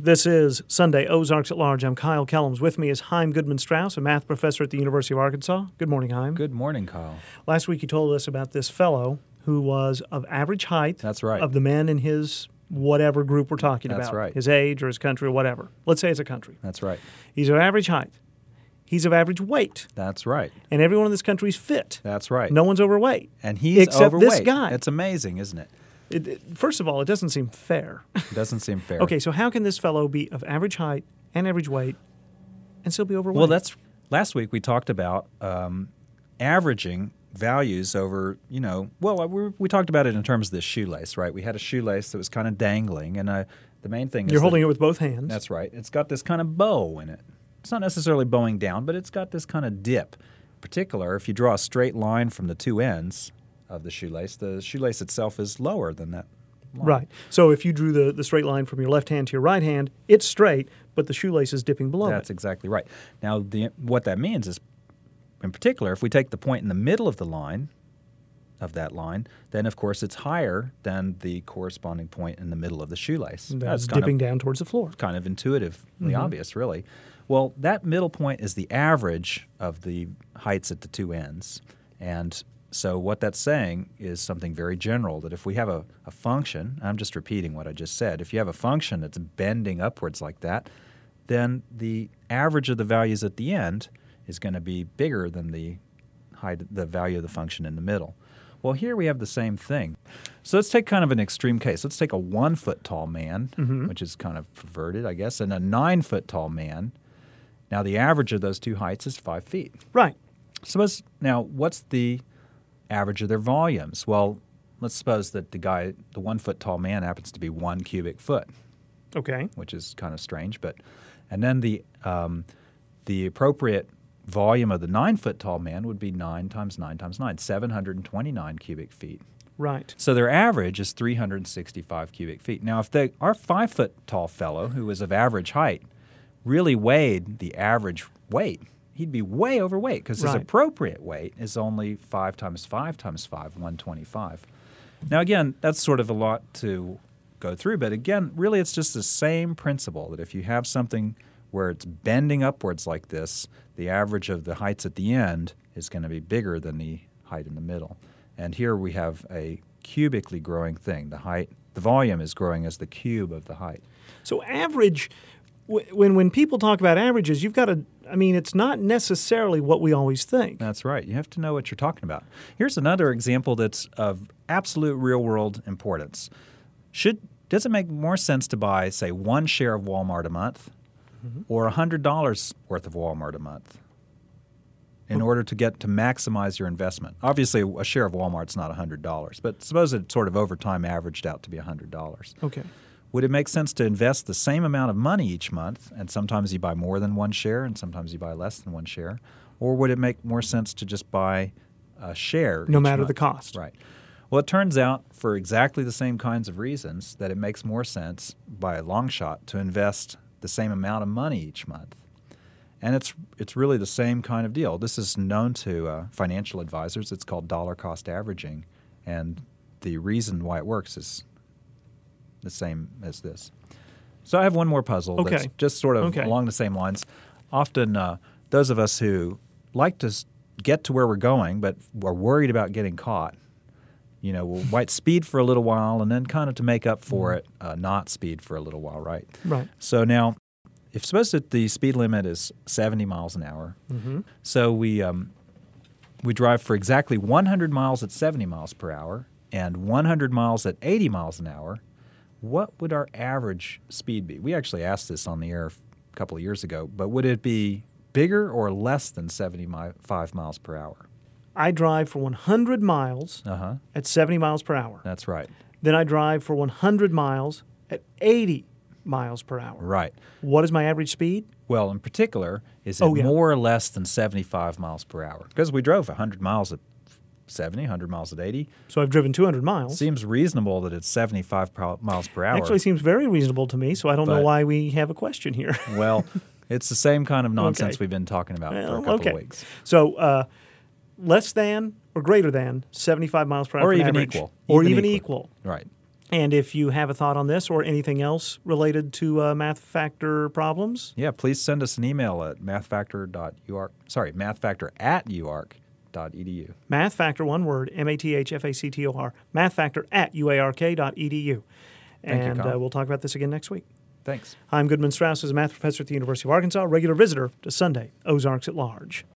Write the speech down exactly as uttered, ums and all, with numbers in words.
This is Sunday Ozarks at Large. I'm Kyle Kellums. With me is Chaim Goodman-Strauss, a math professor at the University of Arkansas. Good morning, Chaim. Good morning, Kyle. Last week you told us about this fellow who was of average height. That's right. Of the men in his whatever group we're talking That's about. right. His age or his country or whatever. Let's say it's a country. That's right. He's of average height. He's of average weight. That's right. And everyone in this country is fit. That's right. No one's overweight. And he's except overweight. this guy. It's amazing, isn't it? It, it, first of all, it doesn't seem fair. It doesn't seem fair. Okay, so how can this fellow be of average height and average weight and still be overweight? Well, that's last week we talked about um, averaging values over, you know, well, we, we talked about it in terms of this shoelace, right? We had a shoelace that was kind of dangling, and uh, the main thing is You're holding that, it with both hands. That's right. It's got this kind of bow in it. It's not necessarily bowing down, but it's got this kind of dip. In particular, if you draw a straight line from the two ends of the shoelace, the shoelace itself is lower than that line. Right. So if you drew the, the straight line from your left hand to your right hand, it's straight, but the shoelace is dipping below That's it. exactly right. Now, the, what that means is, in particular, if we take the point in the middle of the line, of that line, then, of course, it's higher than the corresponding point in the middle of the shoelace. That's, That's dipping kind of, down towards the floor. kind of intuitively Mm-hmm. obvious, really. Well, that middle point is the average of the heights at the two ends. And so what that's saying is something very general, that if we have a, a function, I'm just repeating what I just said, if you have a function that's bending upwards like that, then the average of the values at the end is going to be bigger than the height, the value of the function in the middle. Well, here we have the same thing. So let's take kind of an extreme case. Let's take a one-foot-tall man, Mm-hmm. which is kind of perverted, I guess, and a nine-foot-tall man. Now, the average of those two heights is five feet. Right. Suppose now, what's the average of their volumes? Well, let's suppose that the guy, the one-foot-tall man, happens to be one cubic foot, Okay. which is kind of strange. But and then the um, the appropriate volume of the nine-foot-tall man would be nine times nine times nine, seven hundred twenty-nine cubic feet. Right. So their average is three hundred sixty-five cubic feet. Now, if they, our five-foot-tall fellow, who was of average height, really weighed the average weight, he'd be way overweight because his Right. appropriate weight is only five times five times five, one hundred twenty-five. Now, again, that's sort of a lot to go through, but again, really it's just the same principle that if you have something where it's bending upwards like this, the average of the heights at the end is going to be bigger than the height in the middle. And here we have a cubically growing thing. The height, the volume is growing as the cube of the height. So average, w- when when people talk about averages, you've got to, I mean, it's not necessarily what we always think. That's right. You have to know what you're talking about. Here's another example that's of absolute real-world importance. Should does it make more sense to buy, say, one share of Walmart a month mm-hmm. or one hundred dollars worth of Walmart a month in order to get to maximize your investment? Obviously, a share of Walmart's not one hundred dollars, but suppose it sort of over time averaged out to be one hundred dollars. Okay. Would it make sense to invest the same amount of money each month, and sometimes you buy more than one share and sometimes you buy less than one share? Or would it make more sense to just buy a share No each matter month? the cost. Right. Well, it turns out, for exactly the same kinds of reasons, that it makes more sense, by a long shot, to invest the same amount of money each month. And it's it's really the same kind of deal. This is known to uh, financial advisors. It's called dollar cost averaging. And the reason why it works is the same as this. So I have one more puzzle Okay. that's just sort of Okay. along the same lines. Often uh, those of us who like to s- get to where we're going but are worried about getting caught, you know, we'll might speed for a little while and then kind of to make up for it, uh, not speed for a little while, right? Right. So now, if suppose that the speed limit is seventy miles an hour, Mm-hmm. so we um, we drive for exactly one hundred miles at seventy miles per hour and one hundred miles at eighty miles an hour, what would our average speed be? We actually asked this on the air a couple of years ago, but would it be bigger or less than seventy-five miles per hour? I drive for one hundred miles Uh-huh. at seventy miles per hour. That's right. Then I drive for one hundred miles at eighty miles per hour. Right. What is my average speed? Well, in particular, is it Oh, yeah. more or less than seventy-five miles per hour? Because we drove one hundred miles at seventy, one hundred miles at eighty. So I've driven two hundred miles. Seems reasonable that it's seventy-five pro- miles per hour. Actually seems very reasonable to me, so I don't know But- why we have a question here. Well, it's the same kind of nonsense Okay. we've been talking about for a Well, couple okay. of weeks. So uh, less than or greater than seventy-five miles per hour Or for an even average. equal. Or Even even equal. equal. Right. And if you have a thought on this or anything else related to uh, math factor problems, Yeah, please send us an email at mathfactor.uark, sorry, mathfactor at uark.edu. Math Factor, one word, M A T H F A C T O R, mathfactor at U A R K dot E D U. Thank you, And Colin. uh, we'll talk about this again next week. Thanks. I'm Goodman Strauss, as a math professor at the University of Arkansas, regular visitor to Sunday Ozarks at Large.